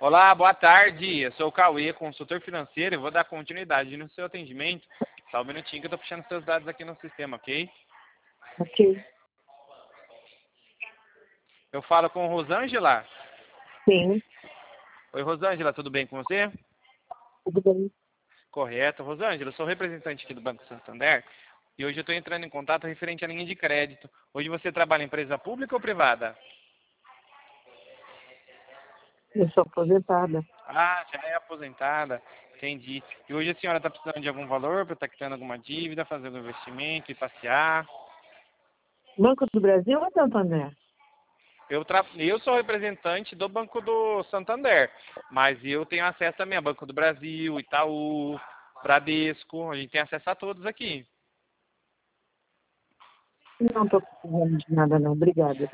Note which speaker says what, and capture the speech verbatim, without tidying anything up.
Speaker 1: Olá, boa tarde. Eu sou o Cauê, consultor financeiro. Eu vou dar continuidade no seu atendimento. Só um minutinho que eu tô puxando seus dados aqui no sistema, ok?
Speaker 2: Ok.
Speaker 1: Eu falo com Rosângela.
Speaker 2: Sim,
Speaker 1: Oi, Rosângela, tudo bem com você?
Speaker 2: tudo bem.
Speaker 1: Correto. Rosângela, eu sou representante aqui do Banco Santander e hoje eu estou entrando em contato referente à linha de crédito. Hoje você trabalha em empresa pública ou privada?
Speaker 2: Eu sou aposentada.
Speaker 1: Ah, já é aposentada. Entendi. E hoje a senhora está precisando de algum valor para estar quitando alguma dívida, fazer algum investimento e passear?
Speaker 2: Banco do Brasil ou Santander?
Speaker 1: Eu, tra... eu sou representante do Banco do Santander, mas eu tenho acesso também a Banco do Brasil, Itaú, Bradesco, a gente tem acesso a todos aqui.
Speaker 2: Não estou precisando de nada, não. Obrigada.